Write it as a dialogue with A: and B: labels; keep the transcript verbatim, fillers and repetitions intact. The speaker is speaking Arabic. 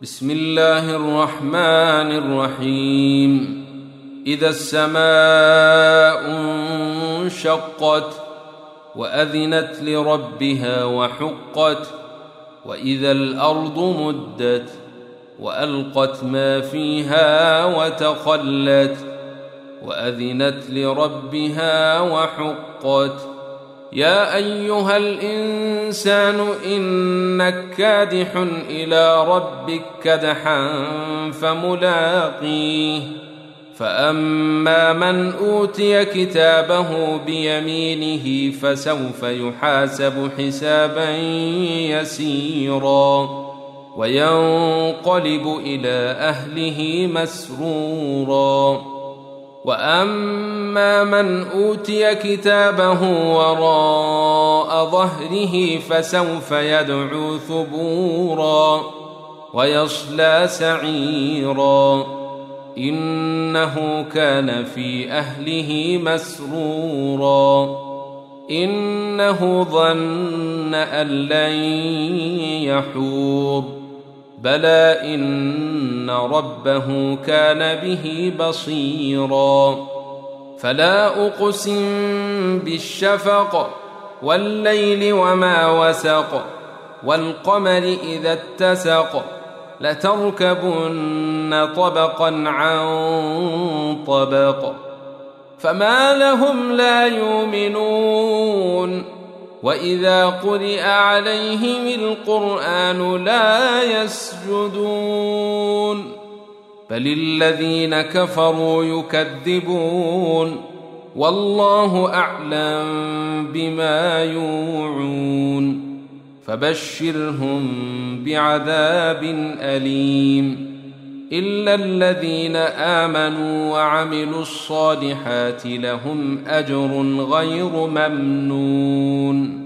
A: بسم الله الرحمن الرحيم. إذا السماء انشقت وأذنت لربها وحقت وإذا الأرض مدت وألقت ما فيها وتخلت وأذنت لربها وحقت. يا أيها الإنسان إنك كادح إلى ربك كدحا فملاقيه. فأما من أوتي كتابه بيمينه فسوف يحاسب حسابا يسيرا وينقلب إلى أهله مسرورا. وأما من أوتي كتابه وراء ظهره فسوف يدعو ثبورا ويصلى سعيرا إنه كان في أهله مسرورا إنه ظن أن لن يحور بلى إن ربه كان به بصيرا. فلا أقسم بالشفق والليل وما وسق والقمر إذا اتسق لتركبن طبقا عن طبق فما لهم لا يؤمنون وإذا قرئ عليهم القرآن لا يسجدون بل الذين كفروا يكذبون والله أعلم بما يوعون فبشرهم بعذاب أليم إلا الذين آمنوا وعملوا الصالحات لهم أجر غير ممنون.